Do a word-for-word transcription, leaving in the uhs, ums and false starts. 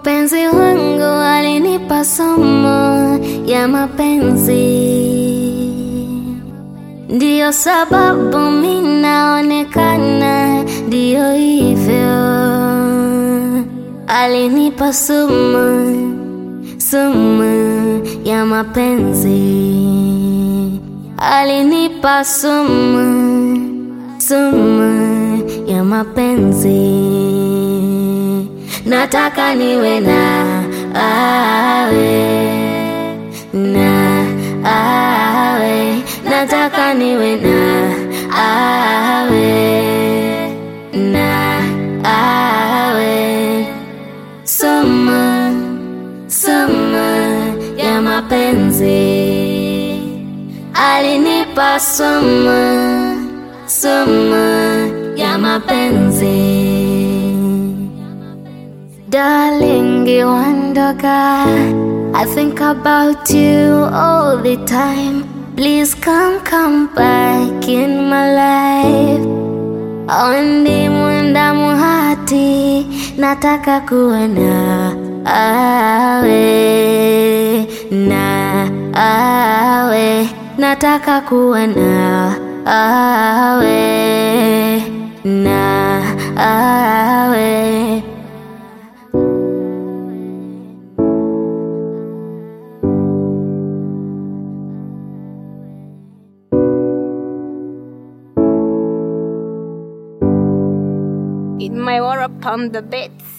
Mpenzi wangu alinipa somo ya mapenzi, ndiyo sababu mimi naonekana ndiyo hivyo. Alinipa somo, somo ya mapenzi. Alinipa somo, somo ya mapenzi. Nataka niwe na awe, na awe. Nataka niwe na awe, na awe. Somo, somo ya mapenzi. Alinipa somo, somo ya mapenzi. Darling, you wonderka, I think about you all the time. Please come, come back in my life. Ondi munda muhati, nataka kuwa na awe, na awe. Nataka kuwa na awe, na awe. In my war upon the beds.